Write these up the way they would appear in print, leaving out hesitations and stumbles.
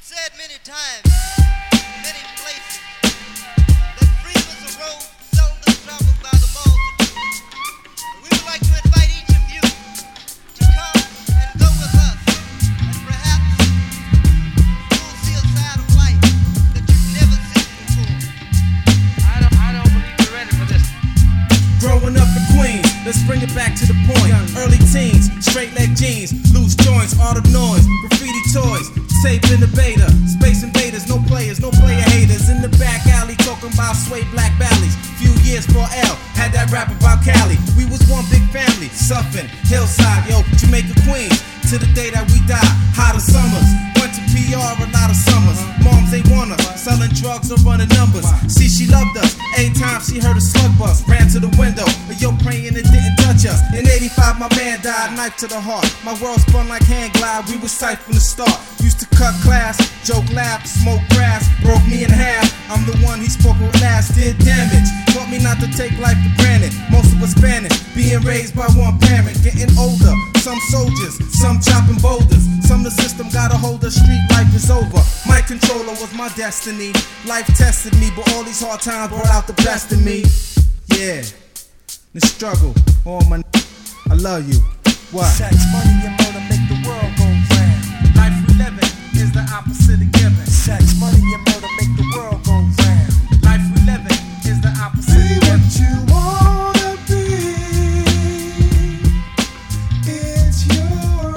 said many times, many places, that freedom's a road seldom traveled by the multitude. We would like to invite each of you to come and go with us, and perhaps you'll see a side of life that you've never seen before. I don't believe you're ready for this. Growing up in Queens, let's bring it back to the point. Early teens, straight leg jeans, loose joints, all the noise, graffiti toys, tape in the beta, space invaders, no players, no player haters. In the back alley, talking about sway black valleys. Few years for L, had that rap about Cali. We was one big family, Suffin, Hillside, yo, Jamaica, Queens. To the day that we die, hotter summers. Went to PR a lot of summers. Moms, they want us, selling drugs or running numbers. See, she loved us. Anytime she heard a slug bust, ran to the window. But yo, praying it didn't touch us. In 85, my man died, knife to the heart. My world spun like hand glide, we was tight from the start. Used to cut class, joke, laugh, smoke grass. Broke me in half, I'm the one he spoke with last. Did damage, taught me not to take life for granted. Most of us Spanish, being raised by one parent. Getting older, some soldiers, some chopping boulders. Some the system got a hold of, street life is over. My controller was my destiny. Life tested me, but all these hard times brought out the best in me. Yeah, the struggle, all my I love you. What? Sex, money, and murder make the world go round. Life we living is the opposite of giving. Sex, money, and murder make the world go round. Life we living is the opposite of giving. What you wanna be, it's your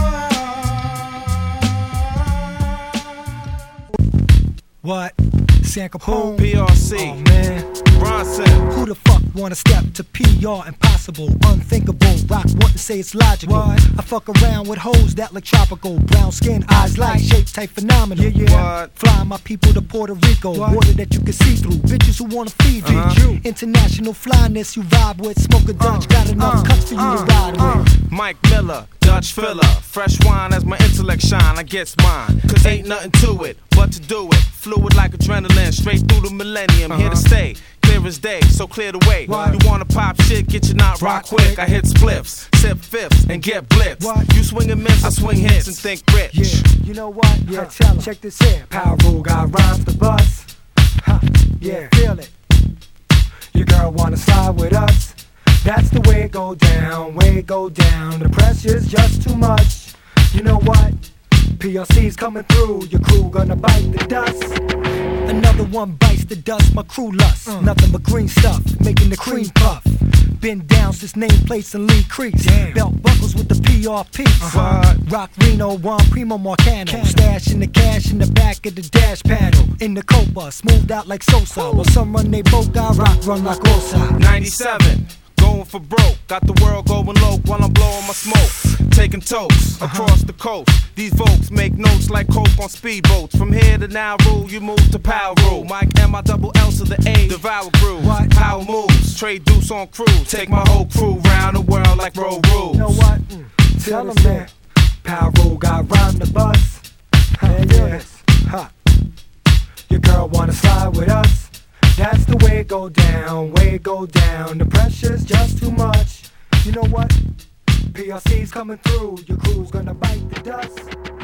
right. What? San Capone? PRC. Oh man. Bronson. Who the fuck wanna step to PR? Impossible, unthinkable. Rock want to say it's logical. What? I fuck around with hoes that look tropical. Brown skin, eyes light, shape type phenomenal. Yeah. What? Fly my people to Puerto Rico. What? Water that you can see through. Bitches who wanna feed you. International flyness you vibe with. Smoke a Dutch, got enough cuts for you to ride with. Mike Miller, Dutch filler, fresh wine as my intellect shine, I guess mine. Cause ain't nothing to it but to do it. Fluid like adrenaline, straight through the millennium, here to stay. Clear as day, so clear the way. What? You wanna pop shit, get your knot rock quick. I hit spliffs, sip fifths, and get blitzed. What? You swing and miss, I swing hits and think rich. Yeah, you know what? Yeah, tell 'em. Check this here. Power rule got rhymes to bust. Ha, yeah, feel it. Your girl wanna slide with us. That's the way it go down, way it go down. The pressure's just too much. You know what? PLC's coming through, your crew gonna bite the dust. Another one bites the dust, my crew lust. Nothing but green stuff, making the cream puff. Been down since nameplates and Lee Creeks. Belt buckles with the PRP. Rock Reno, Juan Primo Marcano. Stash in the cash in the back of the dash paddle. In the Copa, smoothed out like Sosa. While some run they boat, got rock run like Osa. 97, going for broke. Got the world going low while I'm blowing my smoke. Taking totes across the coast. These folks make notes like coke on speedboats. From here to Nauru, you move to Power Rule. Mike M-I-double-L to the A, devour grooves. Power moves, trade deuce on cruise. Take my whole crew round the world like road rules. You know what? Tell them that Power Rule got rhyme to bust. Yes. Ha. Your girl wanna slide with us. That's the way it go down, way it go down. The pressure's just too much. You know what? PRC's coming through, your crew's gonna bite the dust.